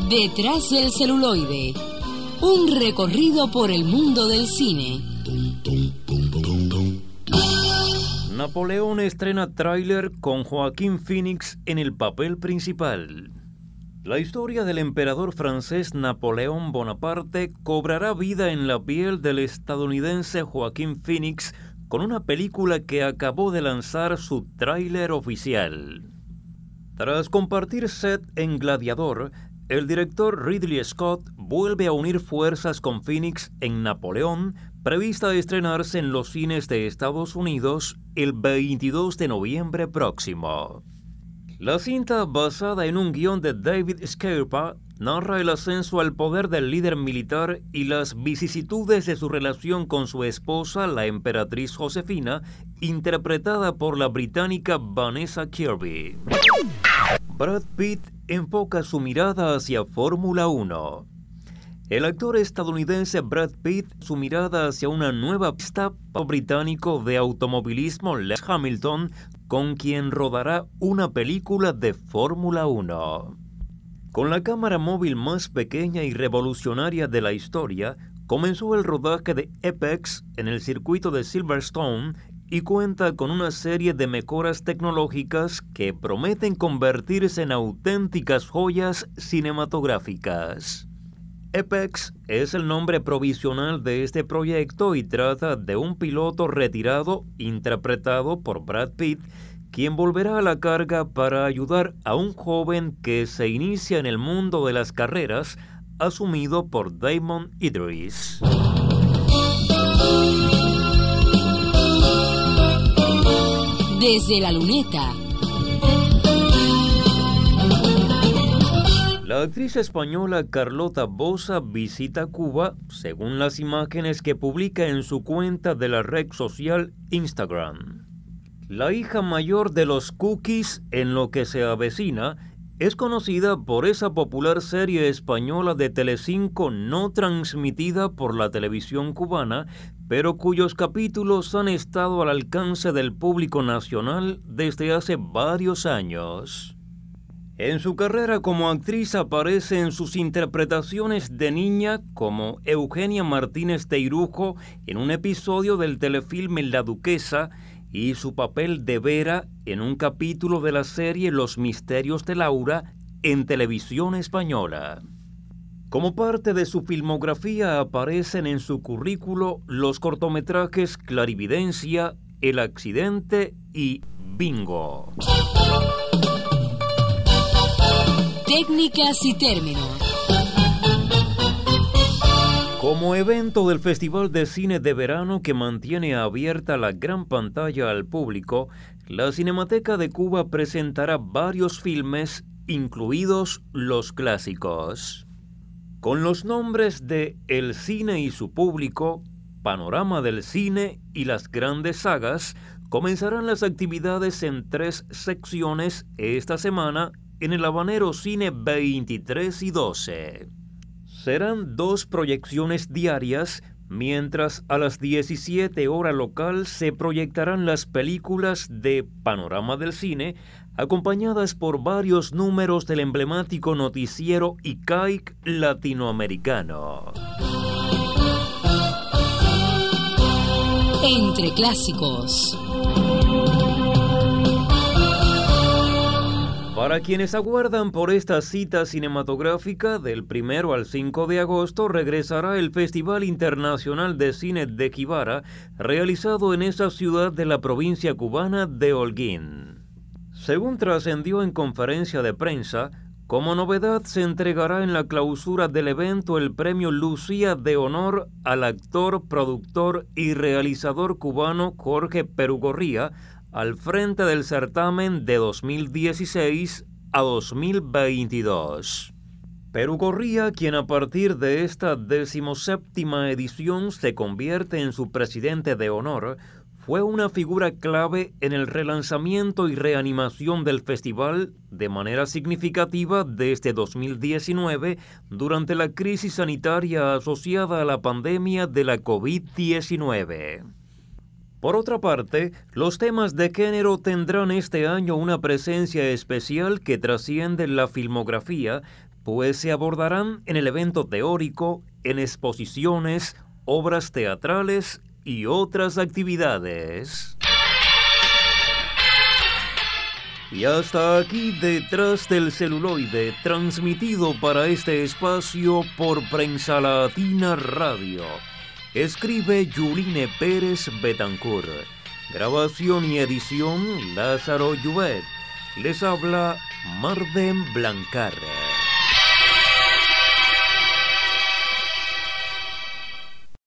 Detrás del celuloide. Un recorrido por el mundo del cine. Napoleón estrena tráiler con Joaquín Phoenix en el papel principal. La historia del emperador francés Napoleón Bonaparte cobrará vida en la piel del estadounidense Joaquín Phoenix con una película que acabó de lanzar su tráiler oficial. Tras compartir set en Gladiador, el director Ridley Scott vuelve a unir fuerzas con Phoenix en Napoleón, prevista a estrenarse en los cines de Estados Unidos el 22 de noviembre próximo. La cinta, basada en un guión de David Scarpa, narra el ascenso al poder del líder militar y las vicisitudes de su relación con su esposa, la emperatriz Josefina, interpretada por la británica Vanessa Kirby. Brad Pitt enfoca su mirada hacia Fórmula 1. El actor estadounidense Brad Pitt, su mirada hacia una nueva pista británico de automovilismo, Lewis Hamilton, con quien rodará una película de Fórmula 1. Con la cámara móvil más pequeña y revolucionaria de la historia, comenzó el rodaje de Apex en el circuito de Silverstone y cuenta con una serie de mejoras tecnológicas que prometen convertirse en auténticas joyas cinematográficas. Apex es el nombre provisional de este proyecto y trata de un piloto retirado interpretado por Brad Pitt, quien volverá a la carga para ayudar a un joven que se inicia en el mundo de las carreras, asumido por Damon Idris. Desde la luneta. La actriz española Carlota Boza visita Cuba, según las imágenes que publica en su cuenta de la red social Instagram. La hija mayor de los Cookies, en lo que se avecina, es conocida por esa popular serie española de Telecinco no transmitida por la televisión cubana, pero cuyos capítulos han estado al alcance del público nacional desde hace varios años. En su carrera como actriz aparece en sus interpretaciones de niña como Eugenia Martínez de Irujo en un episodio del telefilme La Duquesa y su papel de Vera en un capítulo de la serie Los Misterios de Laura en Televisión Española. Como parte de su filmografía aparecen en su currículo los cortometrajes Clarividencia, El Accidente y Bingo. Técnicas y términos. Como evento del Festival de Cine de Verano que mantiene abierta la gran pantalla al público, la Cinemateca de Cuba presentará varios filmes, incluidos los clásicos. Con los nombres de El cine y su público, Panorama del cine y las grandes sagas, comenzarán las actividades en 3 secciones esta semana en el Habanero Cine 23 y 12. Serán 2 proyecciones diarias, mientras a las 17 hora local se proyectarán las películas de Panorama del Cine, acompañadas por varios números del emblemático noticiero ICAIC latinoamericano. Entre clásicos. Para quienes aguardan por esta cita cinematográfica, del 1 al 5 de agosto regresará el Festival Internacional de Cine de Jibara, realizado en esa ciudad de la provincia cubana de Holguín. Según trascendió en conferencia de prensa, como novedad se entregará en la clausura del evento el premio Lucía de honor al actor, productor y realizador cubano Jorge Perugorría, al frente del certamen de 2016 a 2022. Perugorría, quien a partir de esta 17ª edición se convierte en su presidente de honor, fue una figura clave en el relanzamiento y reanimación del festival de manera significativa desde 2019 durante la crisis sanitaria asociada a la pandemia de la COVID-19. Por otra parte, los temas de género tendrán este año una presencia especial que trasciende la filmografía, pues se abordarán en el evento teórico, en exposiciones, obras teatrales y otras actividades. Y hasta aquí Detrás del Celuloide, transmitido para este espacio por Prensa Latina Radio. Escribe Yuline Pérez Betancourt. Grabación y edición Lázaro Lluvet. Les habla Marden Blancar.